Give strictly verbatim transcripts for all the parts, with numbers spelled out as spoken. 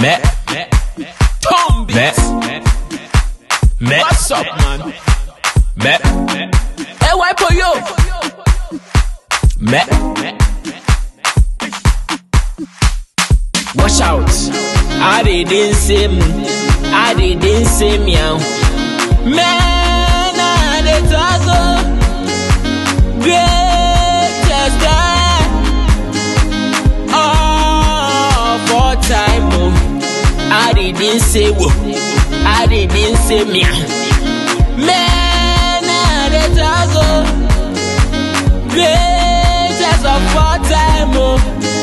Met, Tom Met, Met, what's up, man? Met, hey, why for you? Met, watch out. I didn't say me, I didn't say meow. Man, I did talk greatest time. Oh, for time, oh. I didn't say whoa, I didn't say meow. Man, I did talk greatest of all time, oh.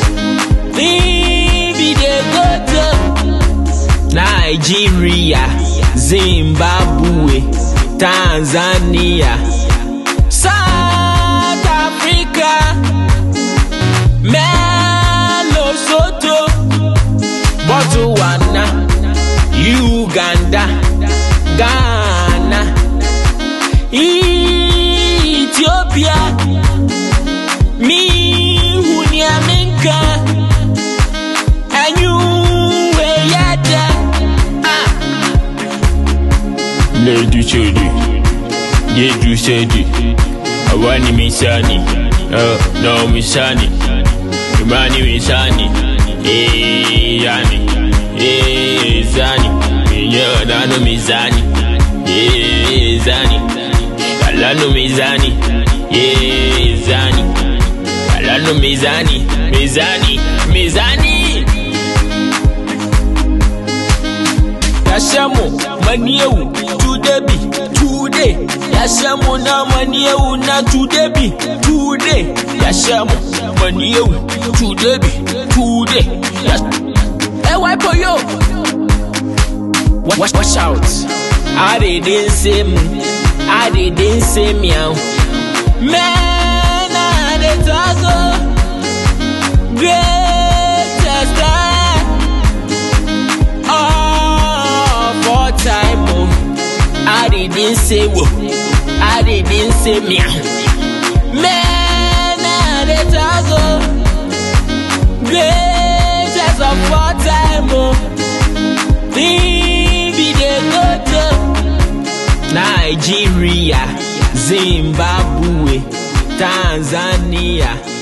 Baby, they go to Nigeria, Zimbabwe, Tanzania, South Africa, Lesotho, Botswana, Uganda, Ghana, Ethiopia, mi hunyaminka, and you way yada. Lady Chedi, Yedu Chedi, Awani Misani, oh no Misani, Imani Misani, eh Yani, eh Zani, Yodano Mizani, eh Zani, Alano Mizani, eh Zani, Alano Mizani, Mizani, Mizani. Yashamo, Manieu. Today, today, Yashamo na manieu na today, today, Yashamo manieu today, today. Hey, why for you? Watch, watch out! I didn't say me, I didn't say meow. Man, I did talk greatest time. Oh, for time, oh. I didn't say whoa, I didn't say meow. Man, I did talk greatest of all time, oh. Baby, they go to Nigeria, Zimbabwe, Tanzania.